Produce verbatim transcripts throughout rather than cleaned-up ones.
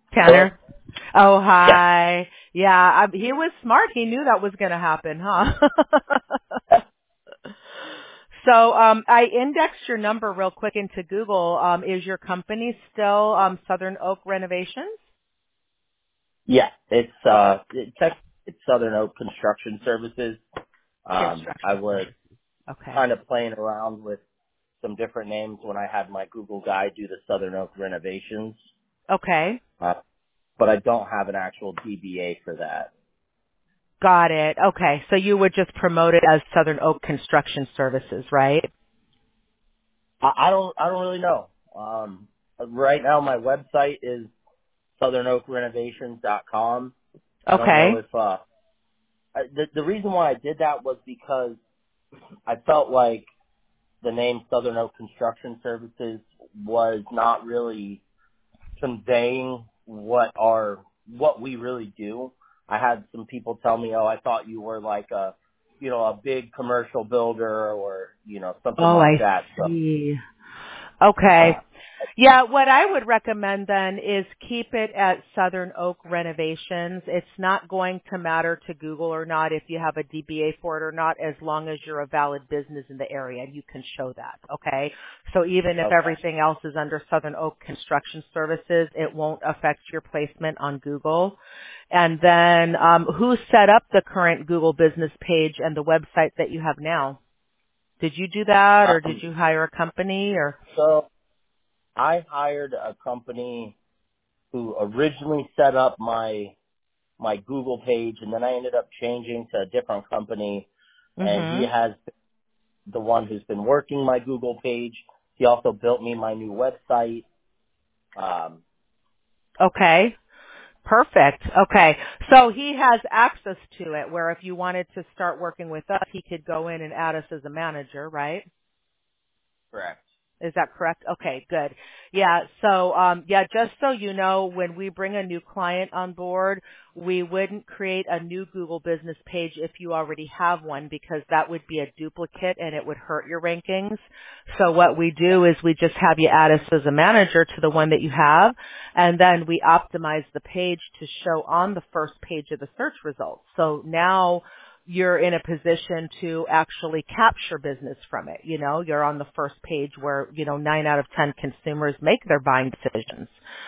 Hello? Tanner? Oh, Yeah. hi. Yeah, I, he was smart. He knew that was going to happen, huh? so um, I indexed your number real quick into Google. Um, is your company still um, Southern Oak Renovations? Yeah. It's Okay. uh it's tech- it's Southern Oak Construction Services. Um I Construction was services. Okay. kind of playing around with some different names when I had my Google guy do the Southern Oak renovations. Okay. Uh, but I don't have an actual D B A for that. Got it. Okay. So you would just promote it as Southern Oak Construction Services, right? I, I don't I don't really know. Um right now my website is southern oak renovations dot com. I don't know Okay. if uh I, the the reason why I did that was because I felt like the name Southern Oak Construction Services was not really conveying what our what we really do. I had some people tell me, "Oh, I thought you were like a, you know, a big commercial builder or you know something Oh, like I that." So, see. Okay. uh, Yeah, what I would recommend then is keep it at Southern Oak Renovations. It's not going to matter to Google or not if you have a D B A for it or not, as long as you're a valid business in the area and you can show that, okay? So even if okay, everything else is under Southern Oak Construction Services, it won't affect your placement on Google. And then um, who set up the current Google business page and the website that you have now? Did you do that, or did um, you hire a company, or? so I hired a company who originally set up my my Google page, and then I ended up changing to a different company, and he Mhm. has the one who's been working my Google page. He also built me my new website. Um, Okay. Perfect. Okay. So he has access to it where if you wanted to start working with us, he could go in and add us as a manager, right? correct. Is that correct? Okay, good. Yeah, so um yeah, just so you know, when we bring a new client on board, we wouldn't create a new Google business page if you already have one because that would be a duplicate and it would hurt your rankings. So what we do is we just have you add us as a manager to the one that you have, and then we optimize the page to show on the first page of the search results. So now you're in a position to actually capture business from it. You know, you're on the first page where, you know, nine out of ten consumers make their buying decisions.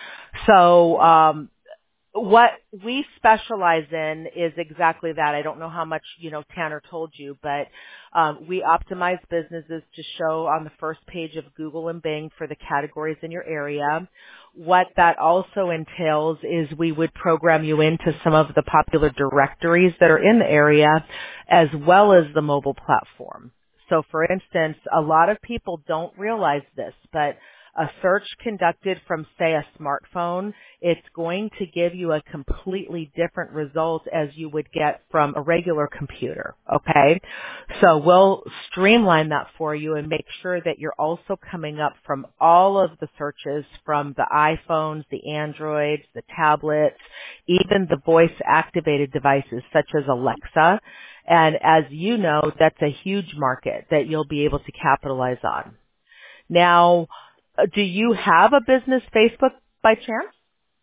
So, um, what we specialize in is exactly that. I don't know how much, you know, Tanner told you, but um, we optimize businesses to show on the first page of Google and Bing for the categories in your area. What that also entails is we would program you into some of the popular directories that are in the area as well as the mobile platform. So for instance, a lot of people don't realize this, but a search conducted from, say, a smartphone, it's going to give you a completely different result as you would get from a regular computer, okay? So we'll streamline that for you and make sure that you're also coming up from all of the searches from the iPhones, the Androids, the tablets, even the voice-activated devices such as Alexa. And as you know, that's a huge market that you'll be able to capitalize on. Now, uh, do you have a business Facebook by chance?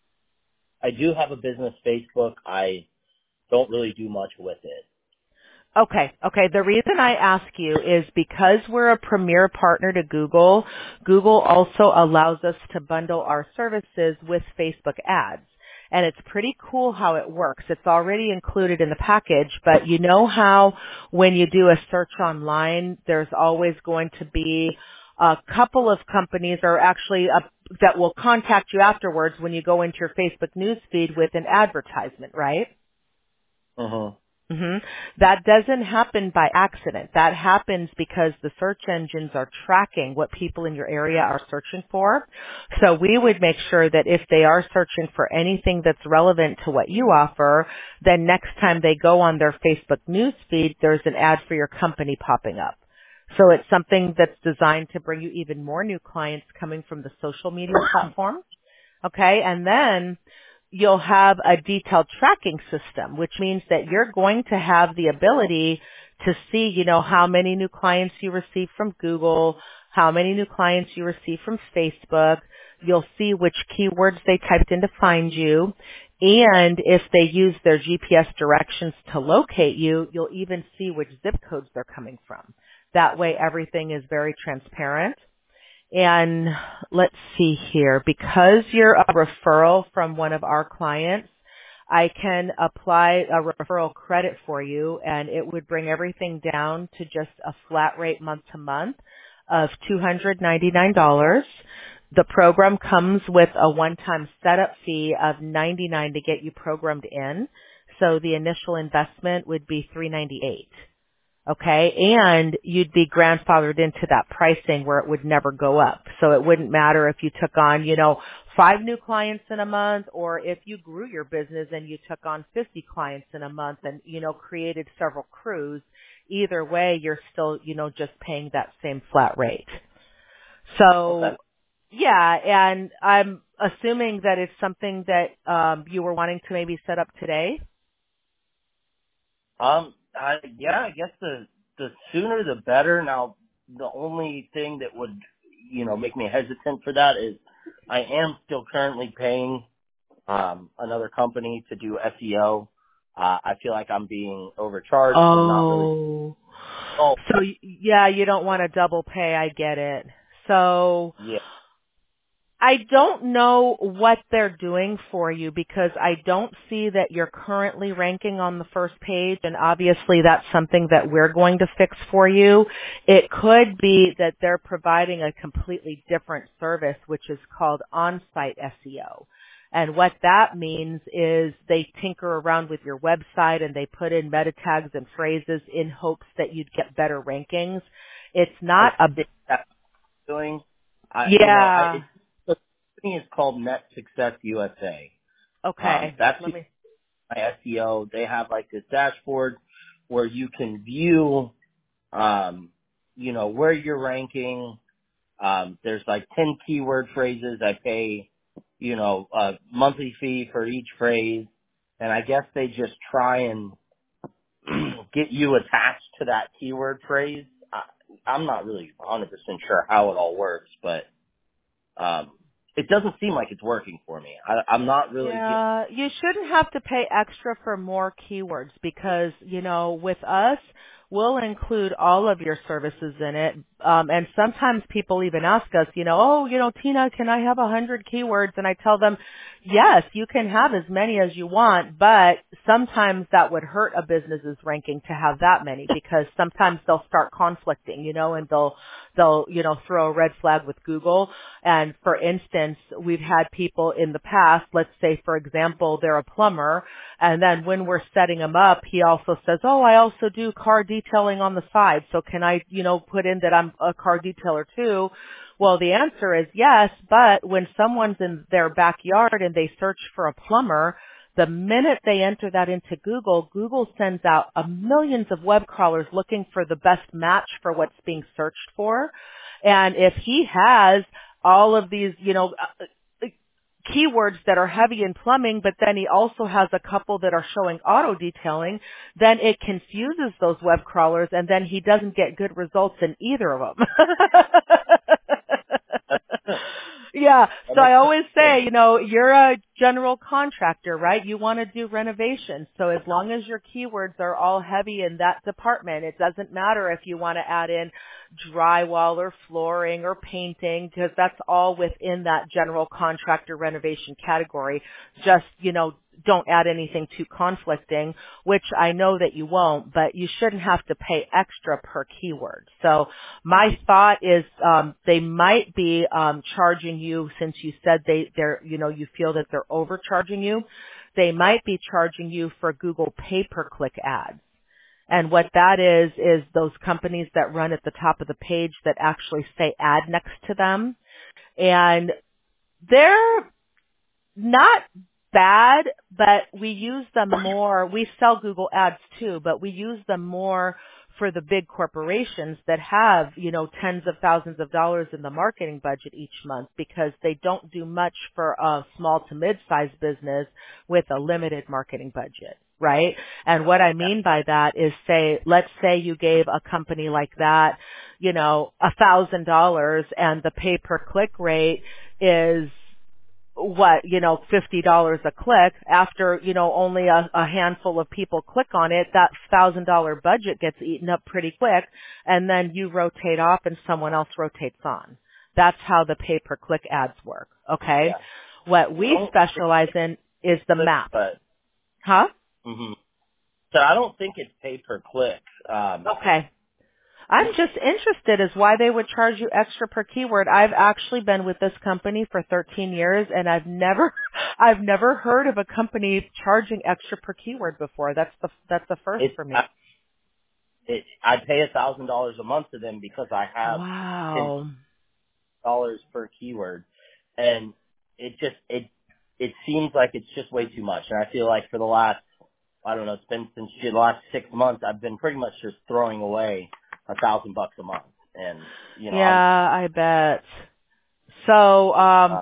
I do have a business Facebook. I don't really do much with it. Okay, okay. The reason I ask you is because we're a premier partner to Google, Google also allows us to bundle our services with Facebook ads. And it's pretty cool how it works. It's already included in the package, but you know how when you do a search online, there's always going to be a couple of companies or actually a, that will contact you afterwards when you go into your Facebook news feed with an advertisement, right? Mhm. hmm That doesn't happen by accident. That happens because the search engines are tracking what people in your area are searching for. So we would make sure that if they are searching for anything that's relevant to what you offer, then next time they go on their Facebook news feed, there's an ad for your company popping up. So it's something that's designed to bring you even more new clients coming from the social media platform. Okay, and then you'll have a detailed tracking system, which means that you're going to have the ability to see, you know, how many new clients you receive from Google, how many new clients you receive from Facebook. You'll see which keywords they typed in to find you. And if they use their G P S directions to locate you, you'll even see which zip codes they're coming from. That way everything is very transparent. And let's see here, because you're a referral from one of our clients, I can apply a referral credit for you, and it would bring everything down to just a flat rate month to month of two hundred ninety-nine dollars. The program comes with a one-time setup fee of ninety-nine dollars to get you programmed in. So the initial investment would be three hundred ninety-eight dollars. Okay, and you'd be grandfathered into that pricing where it would never go up. So it wouldn't matter if you took on, you know, five new clients in a month, or if you grew your business and you took on fifty clients in a month and, you know, created several crews. Either way, you're still, you know, just paying that same flat rate. So, Okay. yeah, and I'm assuming that it's something that um, you were wanting to maybe set up today. Um, I, yeah, I guess the the sooner the better. Now, the only thing that would, you know, make me hesitant for that is I am still currently paying um, another company to do S E O. Uh, I feel like I'm being overcharged and not really. Oh. Oh, So, y- yeah, you don't want to double pay. I get it. So, yeah. I don't know what they're doing for you because I don't see that you're currently ranking on the first page, and obviously that's something that we're going to fix for you. It could be that they're providing a completely different service, which is called on-site S E O. And what that means is they tinker around with your website and they put in meta tags and phrases in hopes that you'd get better rankings. It's I not a, think that's doing. I, you know, I, yeah, it's, the company is called Net Success U S A. Um, okay, that's let me, my S E O. They have like this dashboard where you can view, um, you know, where you're ranking. Um, there's like ten keyword phrases. I pay, you know, a monthly fee for each phrase. And I guess they just try and get you attached to that keyword phrase. I, I'm not really one hundred percent sure how it all works, but um, it doesn't seem like it's working for me. I, I'm not really get, yeah, you shouldn't have to pay extra for more keywords because, you know, with us, we'll include all of your services in it. Um, and sometimes people even ask us, you know, oh, you know, Tina, can I have a hundred keywords? And I tell them, yes, you can have as many as you want, but sometimes that would hurt a business's ranking to have that many because sometimes they'll start conflicting, you know, and they'll, they'll, you know, throw a red flag with Google. And for instance, we've had people in the past, let's say, for example, they're a plumber, and then when we're setting them up, he also says, oh, I also do car detailing on the side, so can I, you know, put in that I'm a car detailer too? Well, the answer is yes, but when someone's in their backyard and they search for a plumber, the minute they enter that into Google, Google sends out a millions of web crawlers looking for the best match for what's being searched for. And if he has all of these, you know, uh, keywords that are heavy in plumbing, but then he also has a couple that are showing auto detailing, then it confuses those web crawlers and then he doesn't get good results in either of them. Yeah, that so I makes always sense. say, you know, you're a general contractor, right? You want to do renovations. So as long as your keywords are all heavy in that department, it doesn't matter if you want to add in drywall or flooring or painting, because that's all within that general contractor renovation category. Just, you know, don't add anything too conflicting, which I know that you won't, but you shouldn't have to pay extra per keyword. So my thought is um, they might be um, charging you, since you said they, they're, you know, you feel that they're overcharging you, they might be charging you for Google pay-per-click ads. And what that is, is those companies that run at the top of the page that actually say ad next to them. And they're not bad, but we use them more. We sell Google ads too, but we use them more for the big corporations that have, you know, tens of thousands of dollars in the marketing budget each month, because they don't do much for a small to mid-sized business with a limited marketing budget, right? And what I mean by that is, say, let's say you gave a company like that, you know, a thousand dollars, and the pay per click rate is what, you know, fifty dollars a click. After, you know, only a, a handful of people click on it, that one thousand dollars budget gets eaten up pretty quick, and then you rotate off and someone else rotates on. That's how the pay-per-click ads work, okay? Yeah. What we Don't specialize in is the click, map. but Huh? hmm so I don't think it's pay per click. Um, Okay. I'm just interested as why they would charge you extra per keyword. I've actually been with this company for thirteen years, and I've never, I've never heard of a company charging extra per keyword before. That's the that's the first it's for me. I, it, I pay a thousand dollars a month to them because I have ten Wow. dollars per keyword, and it just it it seems like it's just way too much. And I feel like for the last I don't know, it's been since the last six months, I've been pretty much just throwing away a thousand bucks a month, and you know Yeah, I'm I bet. So, um, uh,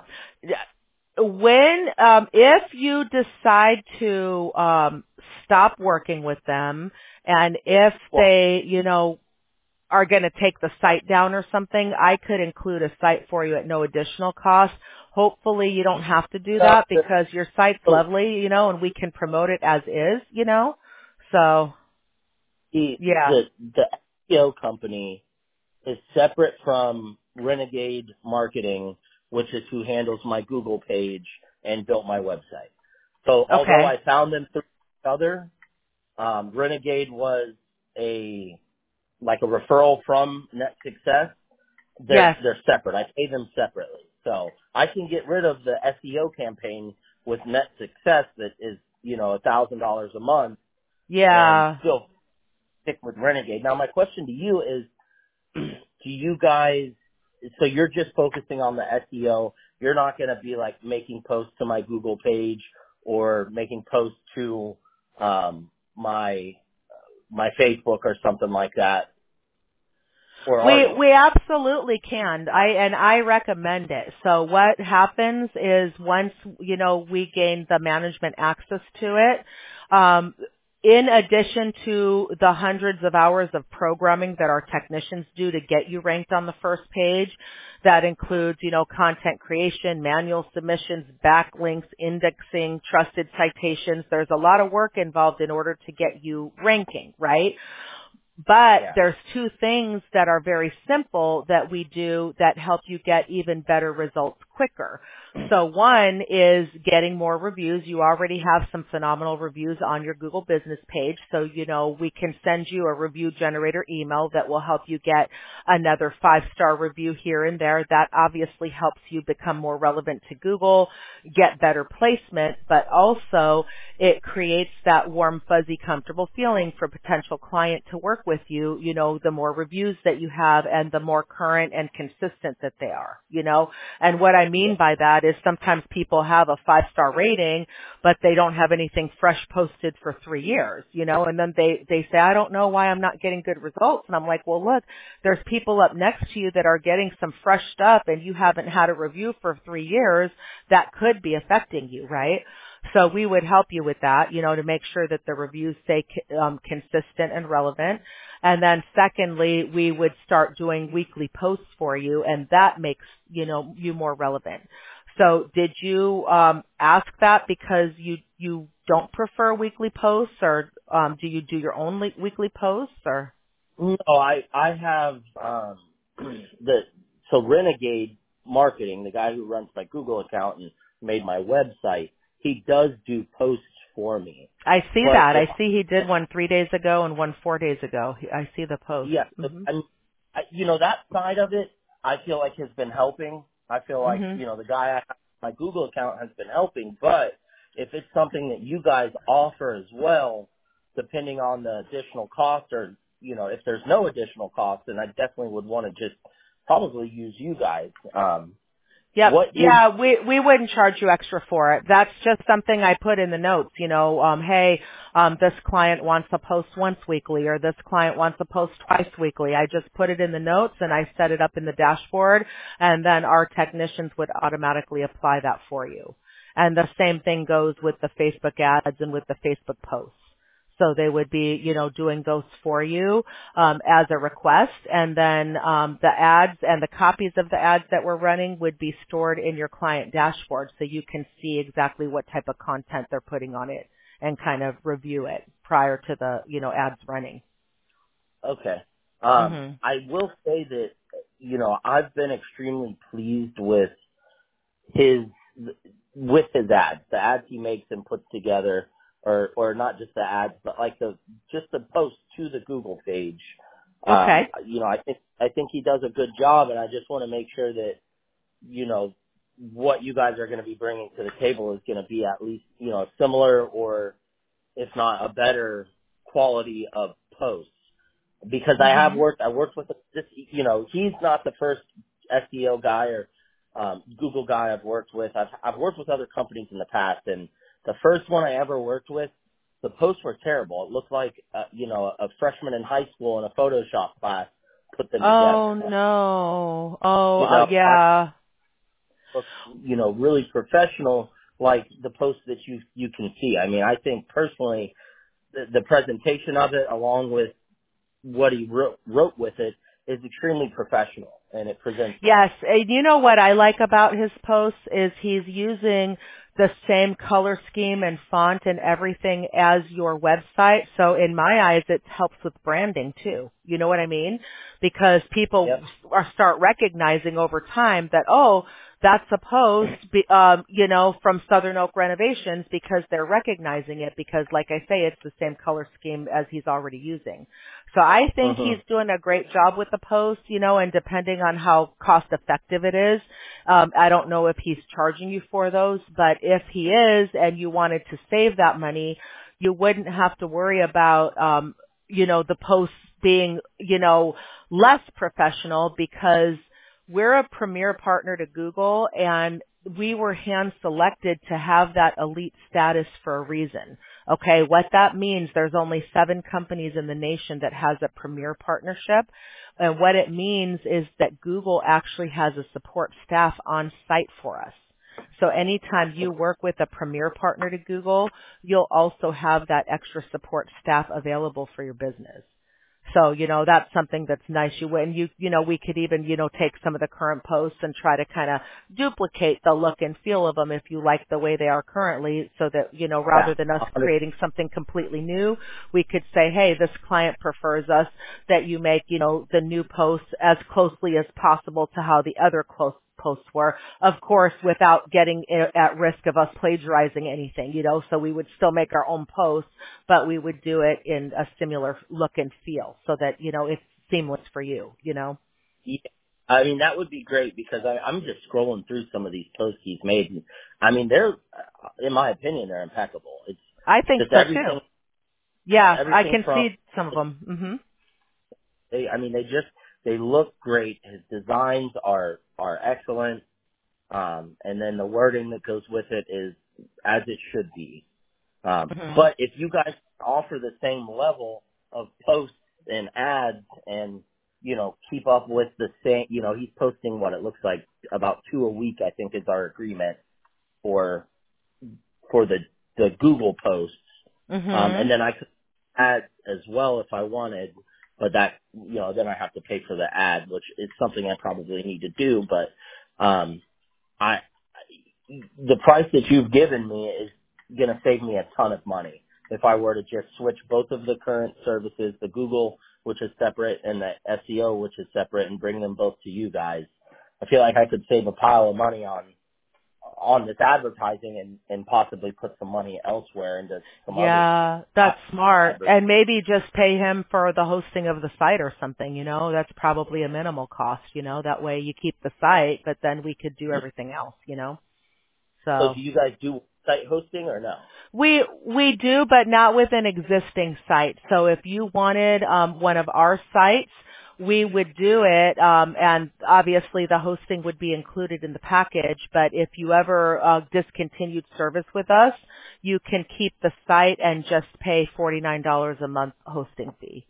when, um, if you decide to, um, stop working with them, and if well, they, you know, are going to take the site down or something, I could include a site for you at no additional cost. Hopefully you don't have to do uh, that because your site's so lovely, you know, and we can promote it as is, you know. So, the yeah. the the S E O company is separate from Renegade Marketing, which is who handles my Google page and built my website. So although Okay. I found them through each other, um, Renegade was a like a referral from Net Success. They're Yes. they're separate. I pay them separately, so I can get rid of the S E O campaign with Net Success that is you know a thousand dollars a month and Yeah. still stick with Renegade. Now my question to you is do you guys, so you're just focusing on the S E O, you're not going to be like making posts to my Google page or making posts to um, my my Facebook or something like that, or are We you? we absolutely can. I and I recommend it. So what happens is once you know we gain the management access to it, um, in addition to the hundreds of hours of programming that our technicians do to get you ranked on the first page, that includes you know content creation, manual submissions, backlinks, indexing, trusted citations. There's a lot of work involved in order to get you ranking, right? But Yeah. there's two things that are very simple that we do that help you get even better results quicker. So one is getting more reviews. You already have some phenomenal reviews on your Google business page. So, you know, we can send you a review generator email that will help you get another five-star review here and there. That obviously helps you become more relevant to Google, get better placement, but also it creates that warm, fuzzy, comfortable feeling for a potential client to work with you, you know, the more reviews that you have and the more current and consistent that they are, you know. And what I Yeah. mean by that is sometimes people have a five-star rating, but they don't have anything fresh posted for three years, you know, and then they, they say, I don't know why I'm not getting good results. And I'm like, well, look, there's people up next to you that are getting some fresh stuff and you haven't had a review for three years that could be affecting you, right? So we would help you with that, you know, to make sure that the reviews stay um, consistent and relevant. And then secondly, we would start doing weekly posts for you, and that makes, you know, you more relevant. So did you um, ask that because you you don't prefer weekly posts, or um, do you do your own le- weekly posts, or? No, I I have um, the so Renegade Marketing, the guy who runs my Google account and made my website. He does do posts for me, I see but that. if I see he did one three days ago and one four days ago. I see the post. yeah, if Mhm. I'm, I, you know that side of it, I feel like has been helping. I feel like Mhm. you know the guy I have, my Google account has been helping, but if it's something that you guys offer as well, depending on the additional cost, or you know if there's no additional cost, then I definitely would want to just probably use you guys. Um, Yep. what is Yeah, we we wouldn't charge you extra for it. That's just something I put in the notes, you know, um hey, um this client wants to post once weekly or this client wants to post twice weekly. I just put it in the notes and I set it up in the dashboard and then our technicians would automatically apply that for you. And the same thing goes with the Facebook ads and with the Facebook posts. So they would be, you know, doing those for you um, as a request. And then um, the ads and the copies of the ads that we're running would be stored in your client dashboard so you can see exactly what type of content they're putting on it and kind of review it prior to the, you know, ads running. Okay. Um, hmm I will say that, you know, I've been extremely pleased with his, with his ads, the ads he makes and puts together, or, or not just the ads, but like the, just the post to the Google page. Um, Okay. you know, I think, I think he does a good job, and I just want to make sure that, you know, what you guys are going to be bringing to the table is going to be at least, you know, similar or if not a better quality of posts. Because I have hmm worked, I worked with this, you know, he's not the first S E O guy or um, Google guy I've worked with. I've, I've worked with other companies in the past, and the first one I ever worked with, the posts were terrible. It looked like, uh, you know, a freshman in high school in a Photoshop class put them Oh, together. no. Oh, You uh, know, I yeah. look, you know, really professional, like the posts that you you can see. I mean, I think personally, the, the presentation of it, along with what he wrote, wrote with it, is extremely professional, and it presents well. Yes, and you know what I like about his posts is he's using the same color scheme and font and everything as your website. So in my eyes, it helps with branding too. You know what I mean? Because people Yep. are start recognizing over time that, oh, that's a post, be, um, you know, from Southern Oak Renovations because they're recognizing it because, like I say, it's the same color scheme as he's already using. So I think Mhm. he's doing a great job with the post, you know, and depending on how cost effective it is, um, I don't know if he's charging you for those, but if he is and you wanted to save that money, you wouldn't have to worry about, um, you know, the posts being, you know, less professional because we're a premier partner to Google and we were hand selected to have that elite status for a reason. Okay, what that means, there's only seven companies in the nation that has a premier partnership. And what it means is that Google actually has a support staff on site for us. So anytime you work with a premier partner to Google, you'll also have that extra support staff available for your business. So, you know, that's something that's nice. You and you, you know, we could even, you know, take some of the current posts and try to kind of duplicate the look and feel of them if you like the way they are currently so that, you know, Yeah. rather than us one hundred creating something completely new, we could say, hey, this client prefers us that you make, you know, the new posts as closely as possible to how the other close posts were, of course, without getting i- at risk of us plagiarizing anything, you know, so we would still make our own posts, but we would do it in a similar look and feel so that, you know, it's seamless for you, you know. Yeah. I mean, that would be great because I, I'm just scrolling through some of these posts he's made. And, I mean, they're, in my opinion, they're impeccable. It's I think just so too. everything, Yeah, I everything can from, see some of them. Mhm. they, I mean, they just, they look great. His designs are, are excellent. Um, and then the wording that goes with it is as it should be. Um, Mhm. but if you guys offer the same level of posts and ads and, you know, keep up with the same, you know, he's posting what it looks like about two a week, I think is our agreement for, for the, the Google posts. Um, and Mhm. then I could add as well if I wanted, but that, you know, then I have to pay for the ad, which is something I probably need to do, but, um, I, the price that you've given me is going to save me a ton of money if I were to just switch both of the current services, the Google, which is separate, and the S E O, which is separate, and bring them both to you guys. I feel like I could save a pile of money on on this advertising and, and possibly put some money elsewhere into some other Yeah, that's smart. advertising. And maybe just pay him for the hosting of the site or something, you know? That's probably a minimal cost, you know? That way you keep the site, but then we could do everything else, you know? So So do you guys do site hosting or no? we we do, but not with an existing site. So if you wanted um, one of our sites, we would do it, um, and obviously the hosting would be included in the package. But if you ever uh, discontinued service with us, you can keep the site and just pay forty-nine dollars a month hosting fee.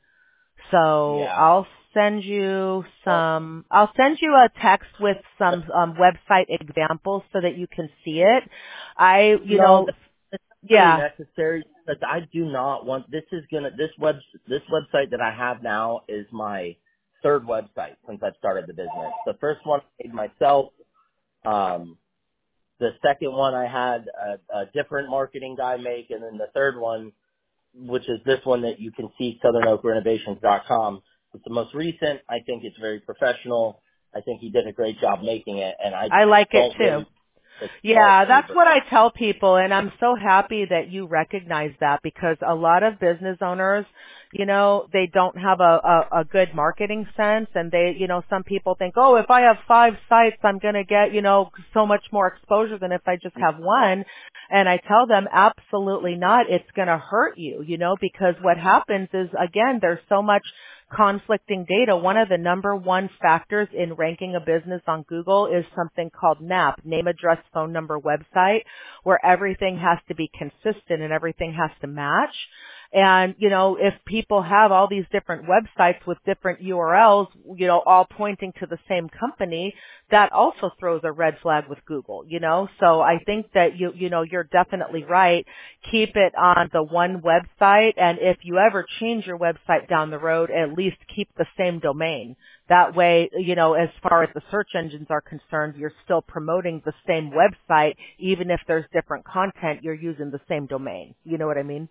So Yeah. I'll send you Well, some, I'll send you a text with some um, website examples so that you can see it. I, you no, know, really Yeah. necessary, but I do not want, this is gonna, this web, this website that I have now is my third website since I've started the business. The first one I made myself. Um, the second one I had a, a different marketing guy make, and then the third one, which is this one that you can see, southern oak renovations dot com. It's the most recent. I think it's very professional. I think he did a great job making it, and I I like it don't too. really it's smart Yeah, that's labor. what I tell people, and I'm so happy that you recognize that, because a lot of business owners, you know, they don't have a, a, a good marketing sense, and they, you know, some people think, oh, if I have five sites, I'm going to get, you know, so much more exposure than if I just have one. And I tell them, absolutely not. It's going to hurt you, you know, because what happens is, again, there's so much conflicting data. One of the number one factors in ranking a business on Google is something called N A P, name, address, phone number, website, where everything has to be consistent and everything has to match. And, you know, if people have all these different websites with different U R Ls, you know, all pointing to the same company, that also throws a red flag with Google, you know. So I think that you, you know, you're definitely right. Keep it on the one website, and if you ever change your website down the road, at least keep the same domain. That way, you know, as far as the search engines are concerned, you're still promoting the same website, even if there's different content, you're using the same domain. You know what I mean?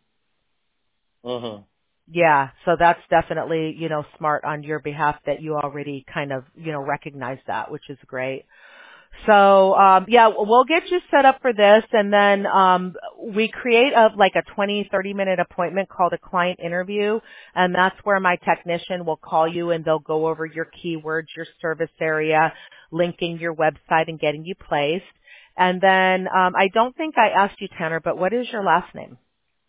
Mm-hmm. Yeah, so that's definitely, you know, smart on your behalf that you already kind of, you know, recognize that, which is great. So, um, yeah, we'll get you set up for this, and then um, we create a like a twenty, thirty minute appointment called a client interview, and that's where my technician will call you and they'll go over your keywords, your service area, linking your website and getting you placed. And then um, I don't think I asked you, Tanner, but what is your last name?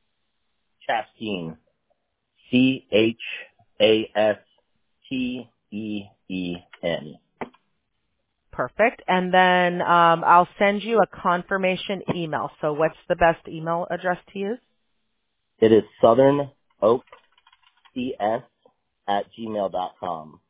Chasteen. C H A S T E E N. Perfect. And then um, I'll send you a confirmation email. So what's the best email address to use? It is Southern Oak C S at gmail dot com.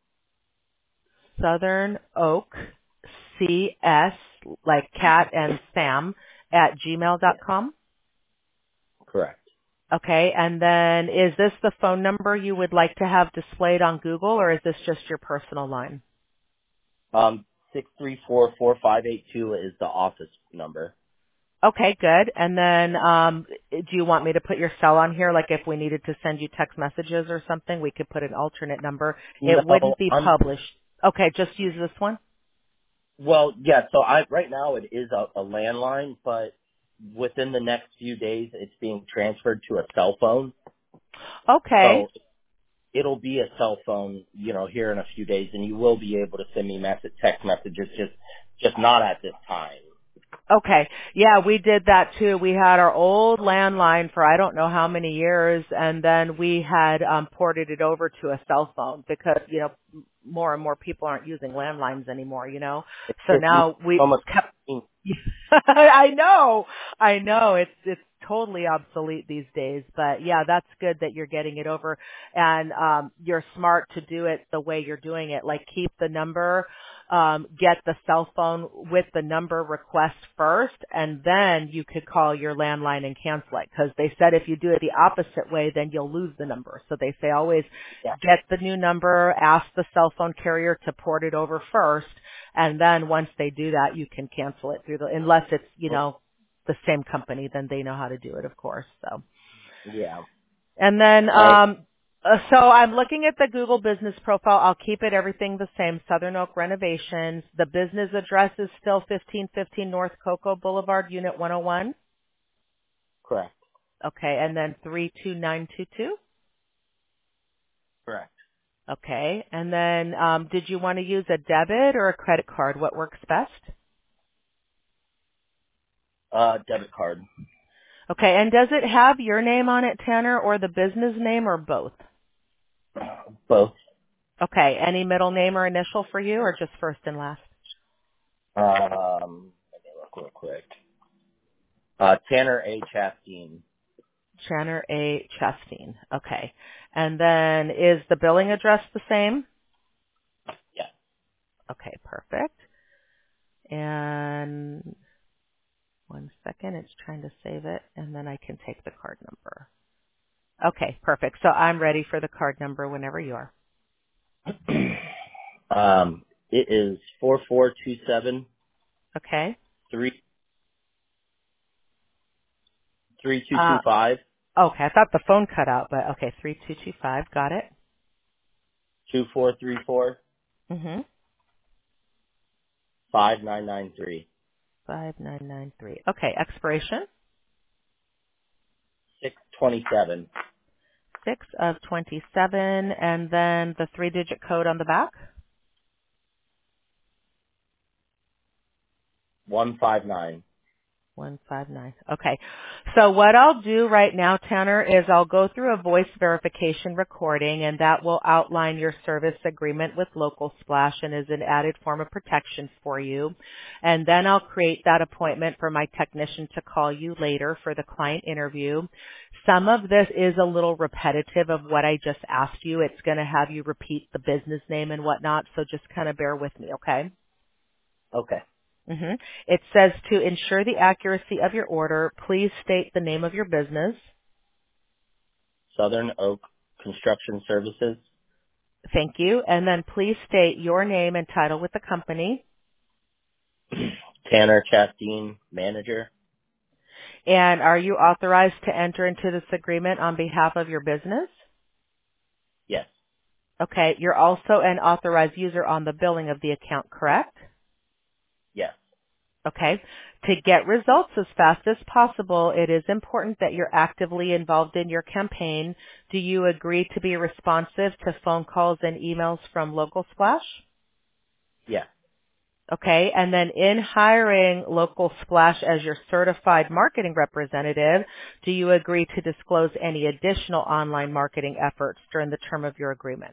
Southern Oak C S, like Cat and Sam, at gmail dot Yes, com. correct. Okay. And then is this the phone number you would like to have displayed on Google, or is this just your personal line? Um, six three four four five eight two is the office number. Okay, good. And then um, do you want me to put your cell on here? Like if we needed to send you text messages or something, we could put an alternate number. It No, wouldn't be I'm published. Okay, just use this one. well, yeah. So I right now it is a, a landline, but within the next few days, it's being transferred to a cell phone. Okay. So it'll be a cell phone, you know, here in a few days, and you will be able to send me message, text messages, just just not at this time. Okay. Yeah, we did that too. We had our old landline for I don't know how many years, and then we had um, ported it over to a cell phone because, you know, more and more people aren't using landlines anymore, you know. It's So just now we almost. kept I know. I know. It's it's totally obsolete these days. But yeah, that's good that you're getting it over, and um you're smart to do it the way you're doing it. Like keep the number, um, get the cell phone with the number request first, and then you could call your landline and cancel it. Because they said if you do it the opposite way, then you'll lose the number. So they say always Yeah. get the new number, ask the cell phone carrier to port it over first, and then once they do that, you can cancel it through the, unless it's, you know, the same company, then they know how to do it, of course. So, Yeah. and then, All right. um, uh, so I'm looking at the Google business profile. I'll keep it everything the same. Southern Oak Renovations. The business address is still fifteen fifteen North Cocoa Boulevard, Unit one oh one. Correct. Okay. And then three two nine two two. Correct. Okay. And then, um, did you want to use a debit or a credit card? What works best? Uh, debit card. Okay, and does it have your name on it, Tanner, or the business name, or both? Both. Okay, any middle name or initial for you, or just first and last? Um, let me look real quick. Uh, Tanner A. Chasteen. Tanner A. Chasteen. Okay. And then is the billing address the same? Yeah. Okay, perfect. And One second. It's trying to save it, and then I can take the card number. Okay, perfect. So I'm ready for the card number whenever you are. um, it is four four two seven Okay. three three two two Uh, five okay, I thought the phone cut out, but okay, three two two five. Got it. two four three four Mm-hmm. five nine nine three five nine nine three. Okay, expiration. six twenty seven six of twenty-seven, and then the three-digit code on the back. one five nine. one five nine. Okay. So what I'll do right now, Tanner, is I'll go through a voice verification recording, and that will outline your service agreement with Local Splash and is an added form of protection for you. And then I'll create that appointment for my technician to call you later for the client interview. Some of this is a little repetitive of what I just asked you. It's going to have you repeat the business name and whatnot, so just kind of bear with me, okay? Okay. hmm It says to ensure the accuracy of your order, please state the name of your business. Southern Oak Construction Services. Thank you. And then please state your name and title with the company. Tanner Chastain, manager. And are you authorized to enter into this agreement on behalf of your business? Yes. Okay. You're also an authorized user on the billing of the account, correct? Yes. Okay. To get results as fast as possible, it is important that you're actively involved in your campaign. Do you agree to be responsive to phone calls and emails from Local Splash? Yes. Okay. And then in hiring Local Splash as your certified marketing representative, do you agree to disclose any additional online marketing efforts during the term of your agreement?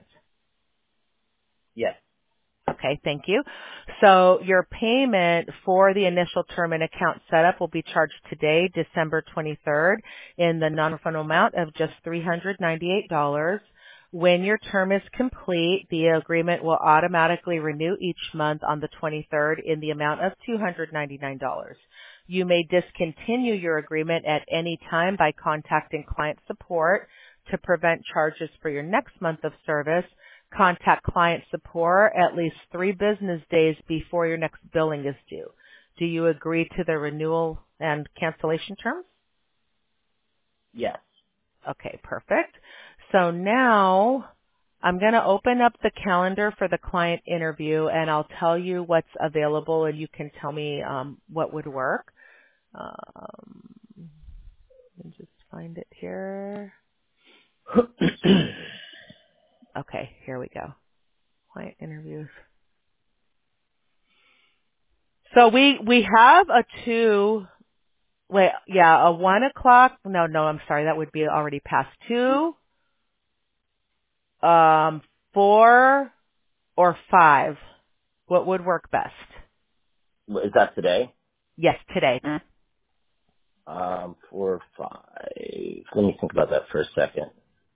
Yes. Okay, thank you. So your payment for the initial term and account setup will be charged today, December twenty-third, in the non-refundable amount of just three hundred ninety-eight dollars. When your term is complete, the agreement will automatically renew each month on the twenty-third in the amount of two hundred ninety-nine dollars. You may discontinue your agreement at any time by contacting client support to prevent charges for your next month of service. Contact client support at least three business days before your next billing is due. Do you agree to the renewal and cancellation terms? Yes. Okay, perfect. So now I'm going to open up the calendar for the client interview, and I'll tell you what's available, and you can tell me um, what would work. Um, let me just find it here. Okay, here we go. Client interviews. So we we have a two. Wait, yeah, a one o'clock. No, no, I'm sorry, that would be already past two. Um, four or five. What would work best? Is that today? Yes, today. Um, four, five. Let me think about that for a second.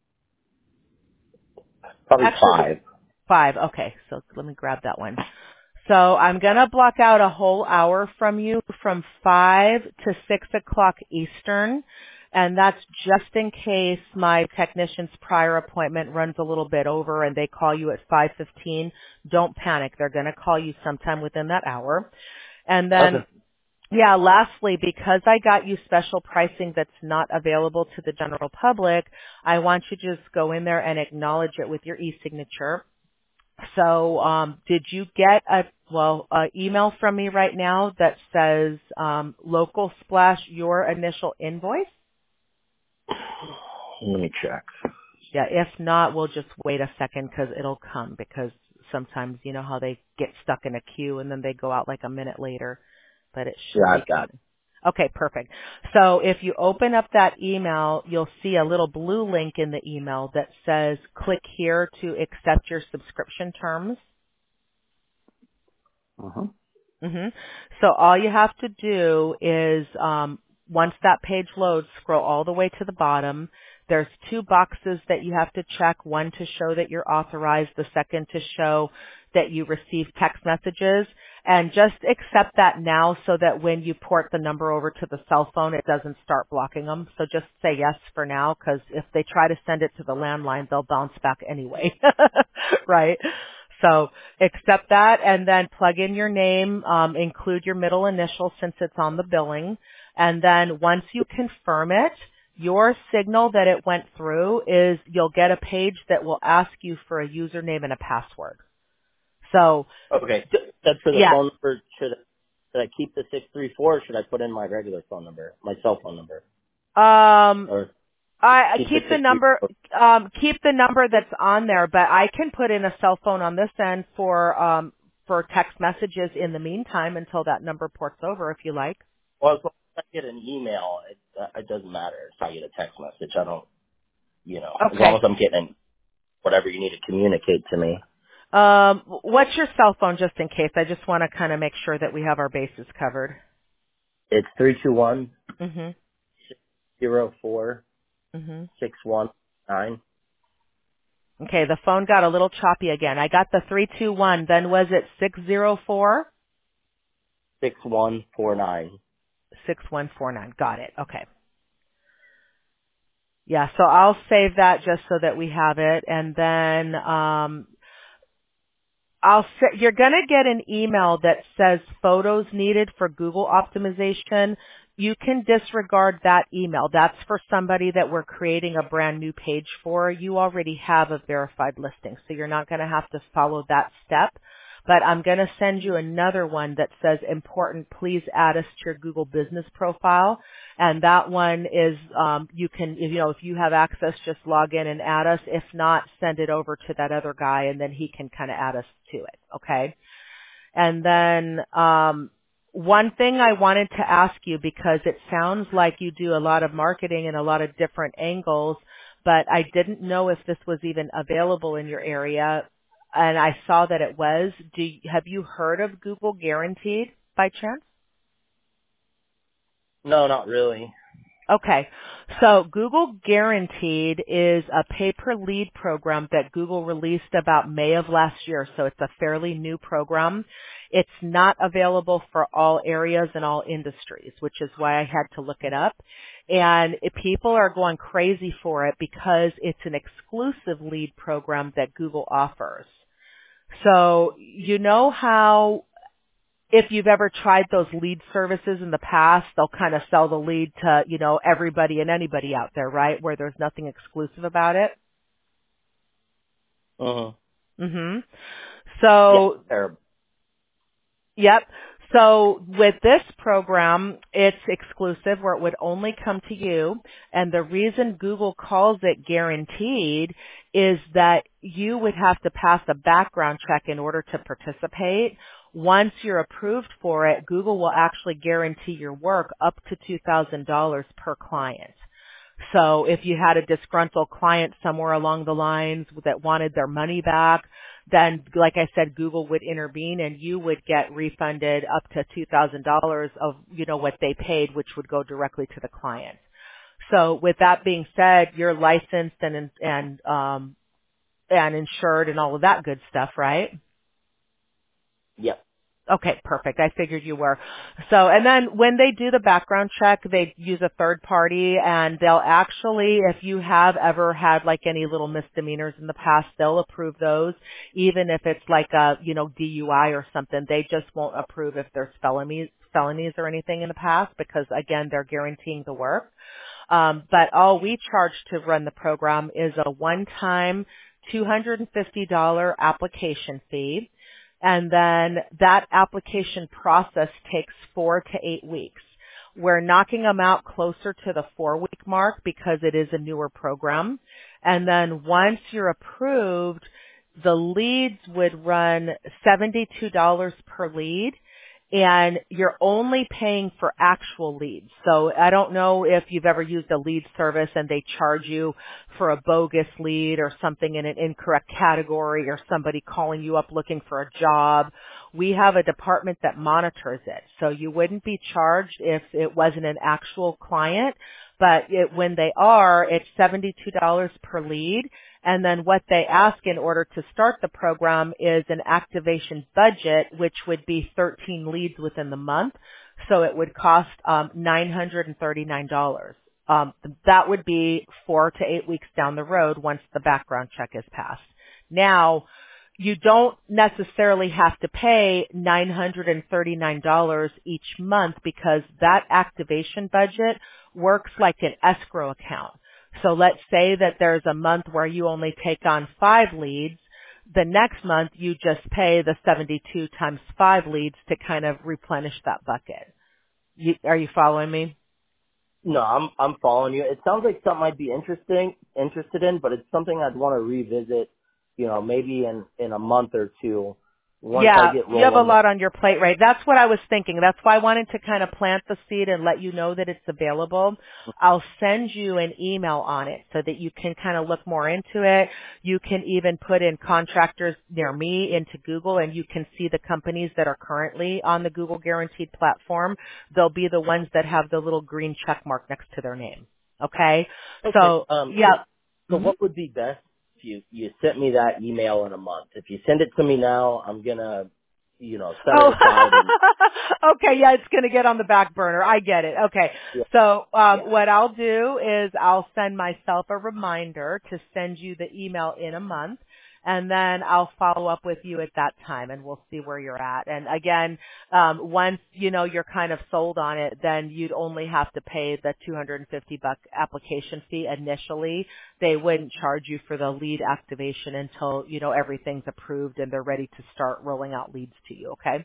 Probably Actually, five. five. Okay, so let me grab that one. So I'm going to block out a whole hour from you from five to six o'clock Eastern. And that's just in case my technician's prior appointment runs a little bit over and they call you at five fifteen. Don't panic. They're going to call you sometime within that hour. And then, Okay. yeah, lastly, because I got you special pricing that's not available to the general public, I want you to just go in there and acknowledge it with your e-signature. So, um, did you get a well a email from me right now that says um, Local Splash your initial invoice? Let me check. Yeah. If not, we'll just wait a second because it'll come. Because sometimes you know how they get stuck in a queue and then they go out like a minute later, but it Yeah, should be I've got it. coming. Okay, perfect. So if you open up that email, you'll see a little blue link in the email that says click here to accept your subscription terms. Uh-huh. hmm So all you have to do is um, once that page loads, scroll all the way to the bottom. There's two boxes that you have to check, one to show that you're authorized, the second to show that you receive text messages. And just accept that now so that when you port the number over to the cell phone, it doesn't start blocking them. So just say yes for now, because if they try to send it to the landline, they'll bounce back anyway. Right? So accept that and then plug in your name, um, include your middle initial since it's on the billing. And then once you confirm it, your signal that it went through is you'll get a page that will ask you for a username and a password. So, Okay. That's for the yeah, phone number. Should should I keep the six three four or should I put in my regular phone number, my cell phone number? um, Or I I keep the keep the six three number, four? um, keep the number that's on there, but I can put in a cell phone on this end for, um, for text messages in the meantime until that number ports over if you like. Well, as long as I get an email, it, uh, it doesn't matter if I get a text message. I don't, you know, as long Okay. as I'm getting whatever you need to communicate to me. Um, what's your cell phone just in case? I just want to kind of make sure that we have our bases covered. It's three two one Mhm. zero four Mhm. six one nine Okay, the phone got a little choppy again. I got the three two one. Then was it six zero four six one four nine. six one four nine? Got it. Okay. Yeah, so I'll save that just so that we have it, and then um, I'll say, you're going to get an email that says photos needed for Google optimization. You can disregard that email. That's for somebody that we're creating a brand new page for. You already have a verified listing, so you're not going to have to follow that step. But I'm going to send you another one that says important, please add us to your Google business profile. And that one is, um, you can, you know, if you have access, just log in and add us. If not, send it over to that other guy and then he can kind of add us to it. Okay. And then, um, one thing I wanted to ask you, because it sounds like you do a lot of marketing and a lot of different angles, but I didn't know if this was even available in your area. And I saw that it was. Do you, have you heard of Google Guaranteed by chance? No, not really. Okay. So Google Guaranteed is a pay-per-lead program that Google released about May of last year. So it's a fairly new program. It's not available for all areas and all industries, which is why I had to look it up. And it, people are going crazy for it because it's an exclusive lead program that Google offers. So you know how if you've ever tried those lead services in the past, they'll kind of sell the lead to, you know, everybody and anybody out there, right? Where there's nothing exclusive about it. Uh-huh. Mhm. Yeah, So, terrible. yep. So with this program, it's exclusive where it would only come to you. And the reason Google calls it guaranteed is that you would have to pass a background check in order to participate. Once you're approved for it, Google will actually guarantee your work up to two thousand dollars per client. So if you had a disgruntled client somewhere along the lines that wanted their money back, then like I said, Google would intervene and you would get refunded up to two thousand dollars of, you know, what they paid, which would go directly to the client. So with that being said, you're licensed and, and, um, and insured and all of that good stuff, right? Yep. Okay, perfect. I figured you were. So, and then when they do the background check, they use a third party and they'll actually, if you have ever had like any little misdemeanors in the past, they'll approve those. Even if it's like a, you know, D U I or something, they just won't approve if there's felonies, felonies or anything in the past because again, they're guaranteeing the work. Um, but all we charge to run the program is a one-time two hundred fifty dollars application fee. And then that application process takes four to eight weeks. We're knocking them out closer to the four week mark because it is a newer program. And then once you're approved, the leads would run seventy-two dollars per lead. And you're only paying for actual leads. So I don't know if you've ever used a lead service and they charge you for a bogus lead or something in an incorrect category or somebody calling you up looking for a job. We have a department that monitors it. So you wouldn't be charged if it wasn't an actual client, but it, when they are, it's seventy-two dollars per lead. And then what they ask in order to start the program is an activation budget, which would be thirteen leads within the month. So it would cost um, nine hundred thirty-nine dollars. Um, that would be four to eight weeks down the road once the background check is passed. Now, you don't necessarily have to pay nine hundred thirty-nine dollars each month because that activation budget works like an escrow account. So let's say that there's a month where you only take on five leads. The next month you just pay the seventy-two times five leads to kind of replenish that bucket. You, are you following me? No, I'm I'm following you. It sounds like something I'd be interesting interested in, but it's something I'd want to revisit, you know, maybe in in a month or two once I Yeah, get you have a rolling. lot on your plate, right? That's what I was thinking. That's why I wanted to kind of plant the seed and let you know that it's available. I'll send you an email on it so that you can kind of look more into it. You can even put in contractors near me into Google and you can see the companies that are currently on the Google Guaranteed platform. They'll be the ones that have the little green check mark next to their name. Okay? Okay. So, Um. So, yeah. so Mhm. what would be best if you you sent me that email in a month? If you send it to me now, I'm gonna, you know, set Oh, it aside and okay. Yeah, it's going to get on the back burner. I get it. Okay. yeah, So, um, yeah. what I'll do is I'll send myself a reminder to send you the email in a month. And then I'll follow up with you at that time and we'll see where you're at. And again, um, once, you know, you're kind of sold on it, then you'd only have to pay the two hundred fifty buck application fee initially. They wouldn't charge you for the lead activation until, you know, everything's approved and they're ready to start rolling out leads to you. Okay.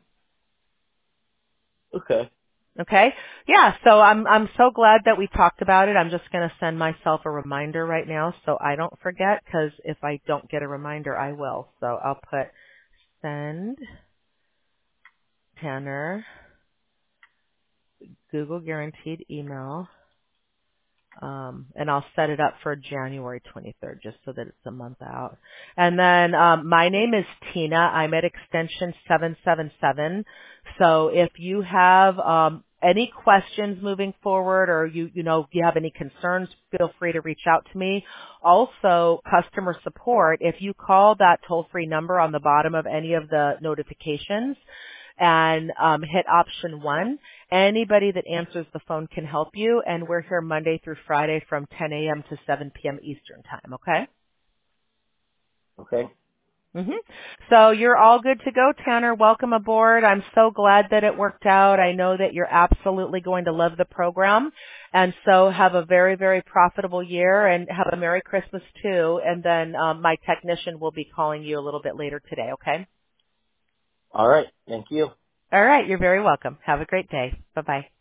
Okay. Okay. Yeah. So I'm, I'm so glad that we talked about it. I'm just going to send myself a reminder right now so I don't forget because if I don't get a reminder, I will. So I'll put send Tanner Google guaranteed email. Um, and I'll set it up for January twenty-third just so that it's a month out. And then um, my name is Tina. I'm at extension seven seven seven. So if you have um, any questions moving forward or you, you know, you have any concerns, feel free to reach out to me. Also, customer support, if you call that toll-free number on the bottom of any of the notifications, and um, hit option one. Anybody that answers the phone can help you, and we're here Monday through Friday from ten a.m. to seven p.m. Eastern Time, okay? Okay. hmm So you're all good to go, Tanner. Welcome aboard. I'm so glad that it worked out. I know that you're absolutely going to love the program, and so have a very, very profitable year, and have a Merry Christmas, too. And then um, my technician will be calling you a little bit later today, okay? All right. Thank you. All right. You're very welcome. Have a great day. Bye-bye.